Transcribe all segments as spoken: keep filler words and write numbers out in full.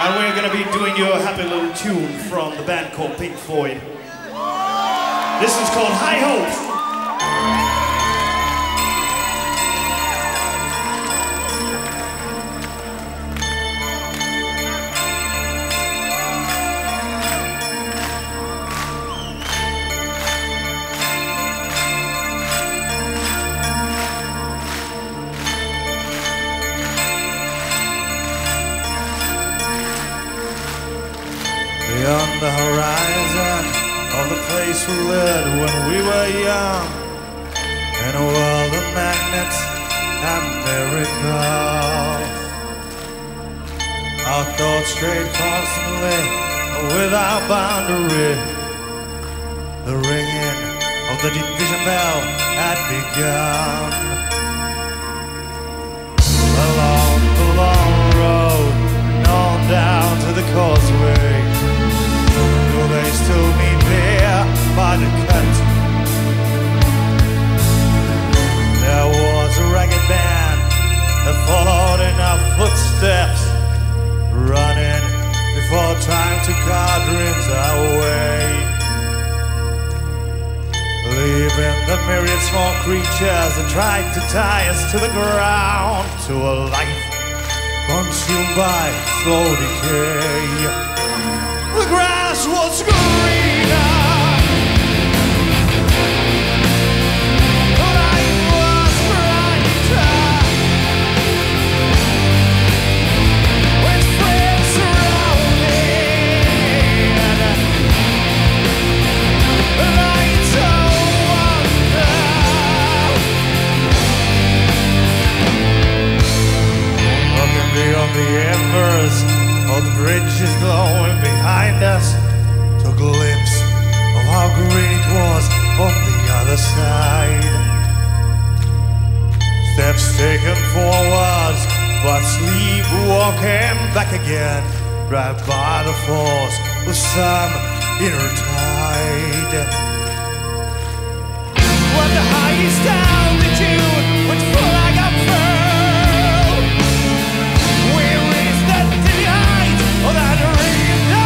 And we're gonna be doing you a happy little tune from the band called Pink Floyd. This is called High Hopes. Beyond the horizon of the place we lived when we were young, in a world of magnets and miracles, our thoughts strayed constantly without boundary. The ringing of the division bell had begun. Along the long road and on down to the causeway, will they still meet there by the cut? There was a ragged band that followed in our footsteps, running before time took our dreams away, leaving the myriad small creatures that tried to tie us to the ground, to a life consumed by slow decay. The grass was greener, the light was brighter, with friends surrounding, the lights of wonder. Looking beyond the embers of the bridges glowing behind us, to a glimpse of how green it was on the other side. Steps taken forwards, but sleepwalking back again, dragged by the force of some inner tide. When the highest altitude went flag up furled, we reached the dizzy height of that ring of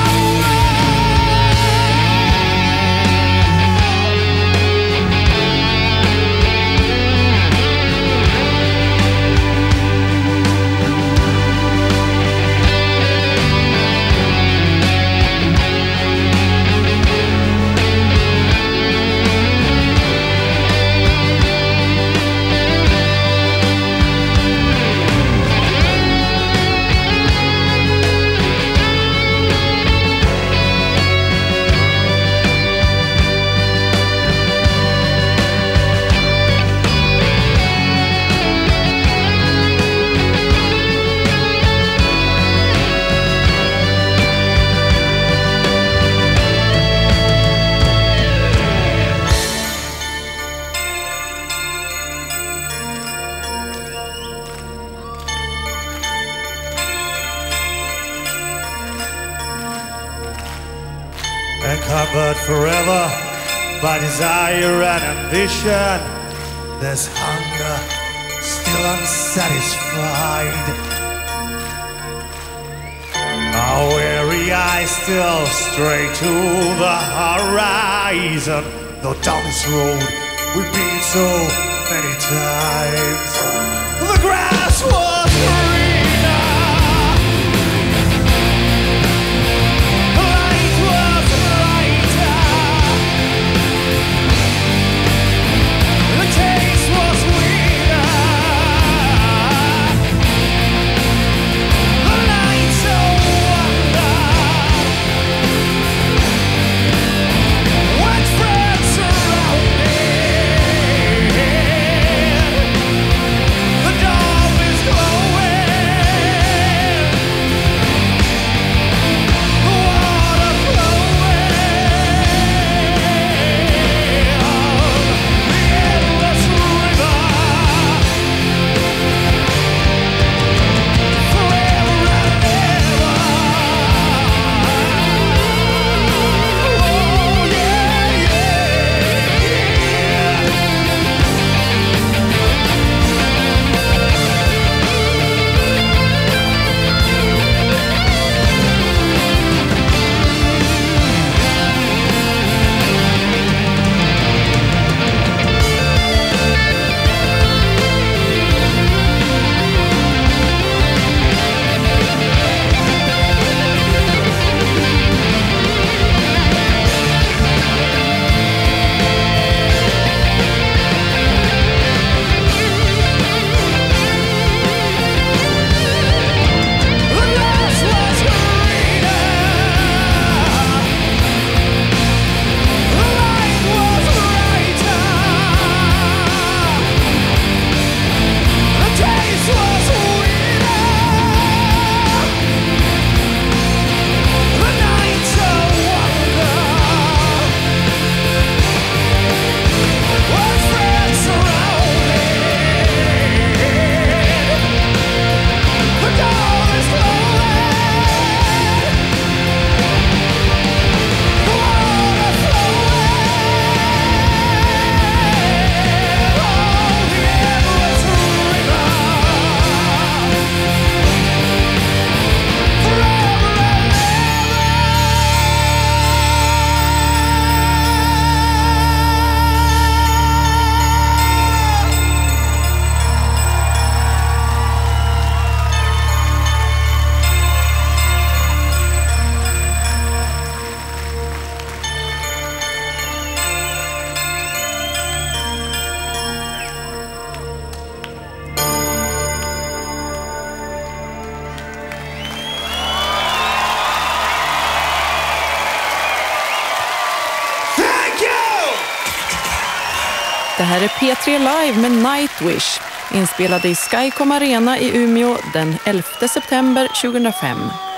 encumbered forever by desire and ambition. There's hunger still unsatisfied. Our weary eyes still stray to the horizon, though down this road we've been so many times. The grass was greener, the light was brighter, the taste was sweeter, the lights of wonder, with friends surrounding, the dawn is glowing. Det här är P tre Live med Nightwish, inspelade i Skycom Arena i Umeå den elfte september tjugohundrafem.